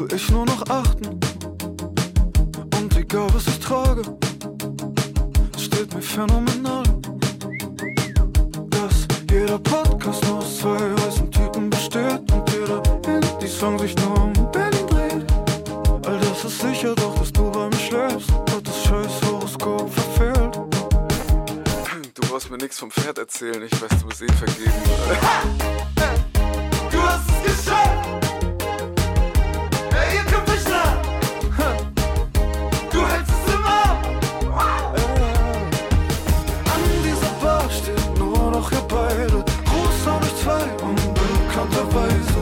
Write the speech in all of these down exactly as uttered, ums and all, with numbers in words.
tu ich nur noch achten. Und egal was ich trage, es steht mir phänomenal, dass jeder Podcast nur aus zwei weißen Typen besteht und jeder Indie-Song sich nur um Berlin dreht. All das ist sicher, doch dass du bei mir schläfst, hat das scheiß Horoskop verfehlt. Du brauchst mir nichts vom Pferd erzählen, ich weiß, du bist eh vergeben. Du hast es geschafft! Ey, ihr kommt nicht nah! Du hältst es im Arm! An dieser Bar steht nur noch ihr beide. Gruß an euch zwei, unbekannterweise.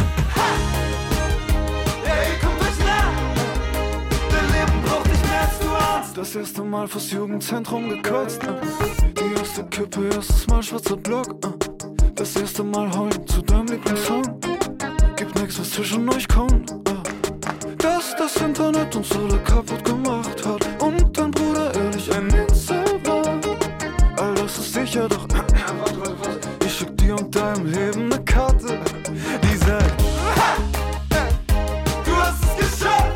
Ey, ihr kommt nicht nah! Dein Leben braucht nicht mehr als du ahnst. Das erste Mal fürs Jugendzentrum gekürzt. Die erste Kippe, erstes Mal schwarzer Block. Das erste Mal heulen zu deinem Lieblingssong. Gibt nix, was zwischen euch kommt. Dass das Internet uns alle kaputt gemacht hat. Und dein Bruder ehrlich ein Insel war. All das ist sicher, doch ich schick dir und deinem Leben ne Karte, die sagt: Du hast es geschafft!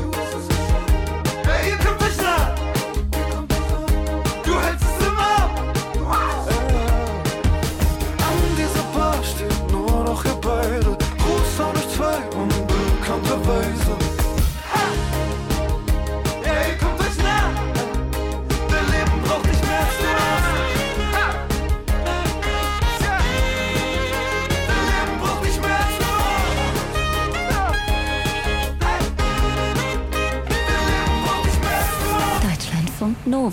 Ey, ihr kommt nicht nah! Du hältst es im Arm! An dieser Bar steht nur noch ihr beide. Gruß an euch zwei, unbekannterweise. Ey, ihr kommt euch nah! Dein Leben braucht nicht mehr als du hast. Dein Leben braucht nicht mehr als du hast. Dein Leben braucht nicht mehr als du hast. Deutschlandfunk Nova.